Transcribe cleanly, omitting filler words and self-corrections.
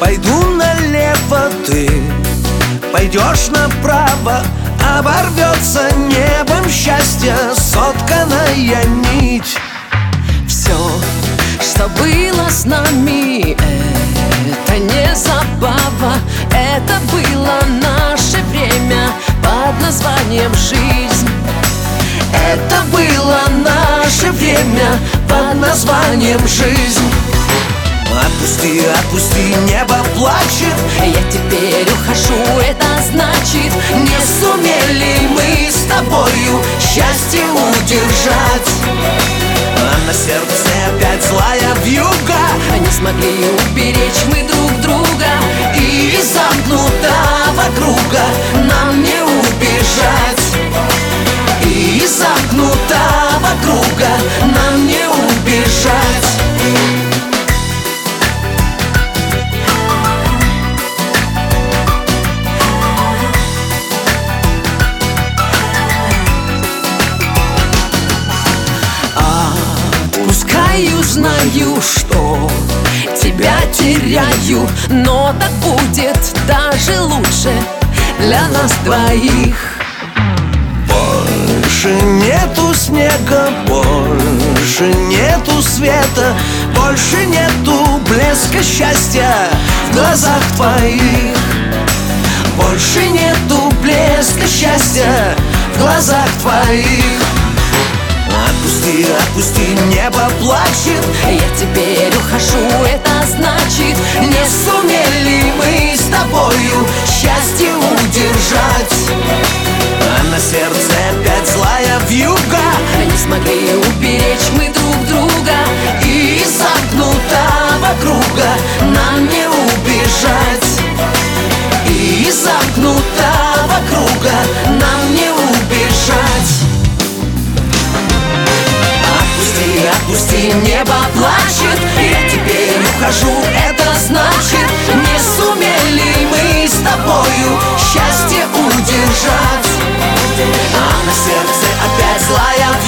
Пойду налево, ты пойдешь направо. Оборвется небом счастье сотканная нить. Все, что было с нами, это не забава. Это было наше время под названием жизнь. Это было наше время под названием жизнь. Отпусти, отпусти, небо плачет. Я теперь ухожу, это значит, не сумели мы с тобою счастье удержать. А на сердце опять злая вьюга. Не смогли уберечь мы друг друга. И из замкнутого круга нам не убежать. И из замкнутого круга нам не убежать. Знаю, что тебя теряю, но так будет даже лучше для нас двоих. Больше нету снега, больше нету света, больше нету блеска счастья в глазах твоих. Больше нету блеска счастья в глазах твоих. Отпусти, отпусти, небо плачет. Я теперь ухожу, это значит, не сумели мы с тобою счастье удержать. А на сердце опять злая вьюга. Не смогли уберечь мы друг друга. И из замкнутого круга нам не убежать. И из замкнутого круга нам не убежать. Отпусти, небо плачет. Я теперь ухожу, это значит, не сумели мы с тобою счастье удержать. А на сердце опять злая